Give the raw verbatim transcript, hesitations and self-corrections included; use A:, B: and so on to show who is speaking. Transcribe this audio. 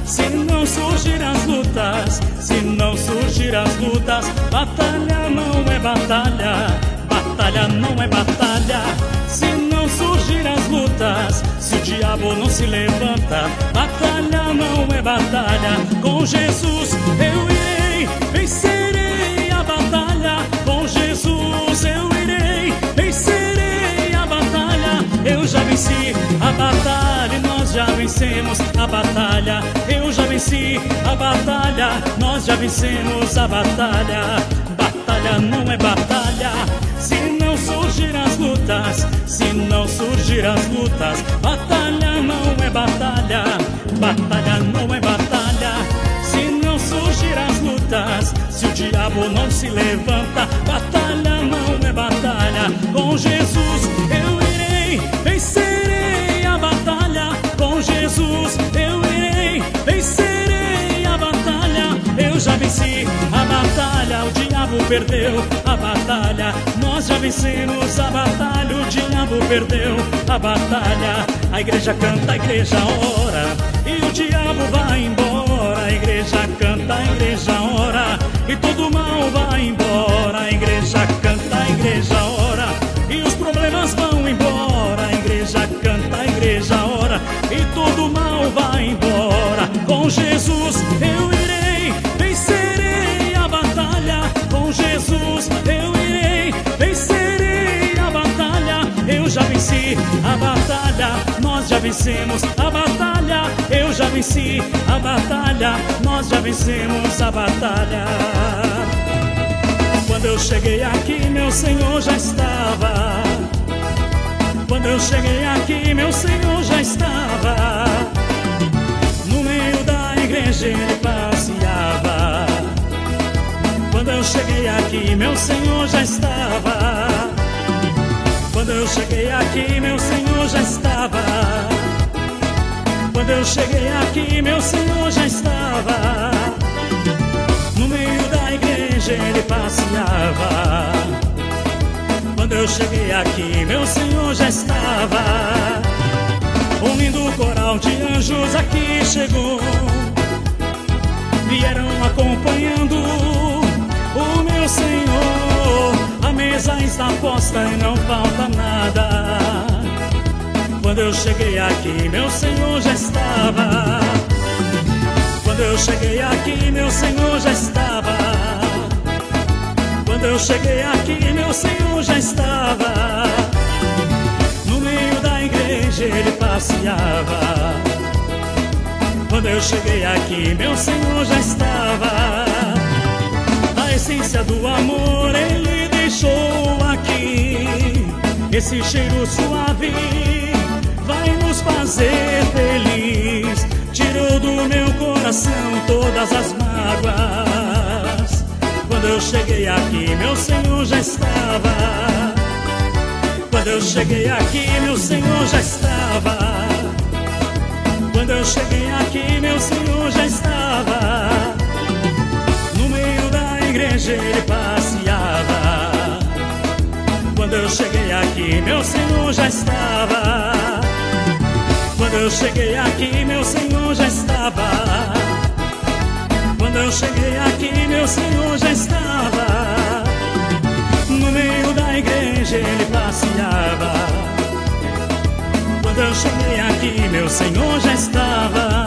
A: Se não surgir as lutas, se não surgir as lutas, batalha não é batalha, batalha não é batalha. Se não surgir as lutas, se o diabo não se levanta, batalha não é batalha. Com Jesus eu irei, vencerei a batalha. Com Jesus eu irei, vencerei a batalha. Eu já venci a batalha e nós já vencemos a batalha. Eu já venci a batalha, nós já vencemos a batalha. Batalha não é batalha. Se não surgir as lutas, se não surgir as lutas, batalha não é batalha, batalha não é batalha. Se não surgir as lutas, se o diabo não se levanta, batalha não é batalha. Com Jesus eu irei, vencerei a batalha. Com Jesus eu irei, vencerei a batalha. Eu já venci a batalha, o diabo perdeu a batalha. Nós já vencemos a batalha, o diabo perdeu a batalha. A igreja canta, a igreja ora, e o diabo vai embora. A igreja canta, a igreja ora, e todo mal vai embora. A igreja canta, a igreja ora, e os problemas vão embora. A igreja canta, a igreja ora, e todo mal vai embora. Com Jesus eu irei, vencerei a batalha. Com Jesus eu irei, vencerei a batalha. Eu já venci a batalha, nós já vencemos a batalha. Eu já venci a batalha, nós já vencemos a batalha. Quando eu cheguei aqui, meu Senhor já estava. Quando eu cheguei aqui, meu Senhor já estava. No meio da igreja ele passeava. Quando eu cheguei aqui, meu Senhor já estava. Quando eu cheguei aqui, meu Senhor já estava. Quando eu cheguei aqui, meu Senhor já estava. No meio da igreja ele passeava. Quando eu cheguei aqui, meu Senhor já estava. Um lindo coral de anjos aqui chegou. Vieram acompanhando o meu Senhor. A mesa está posta e não falta nada. Quando eu cheguei aqui, meu Senhor já estava. Quando eu cheguei aqui, meu Senhor já estava. Quando eu cheguei aqui, meu Senhor já estava. No meio da igreja ele passeava. Quando eu cheguei aqui, meu Senhor já estava. A essência do amor ele deixou aqui. Esse cheiro suave vai nos fazer feliz. Tirou do meu coração todas as mágoas. Quando eu cheguei aqui, meu Senhor já estava. Quando eu cheguei aqui, meu Senhor já estava. Quando eu cheguei aqui, meu Senhor já estava. No meio da igreja ele passeava. Quando eu cheguei aqui, meu Senhor já estava. Quando eu cheguei aqui, meu Senhor já estava. Quando eu cheguei aqui, meu Senhor já estava. No meio da igreja ele passeava. Quando eu cheguei aqui, meu Senhor já estava.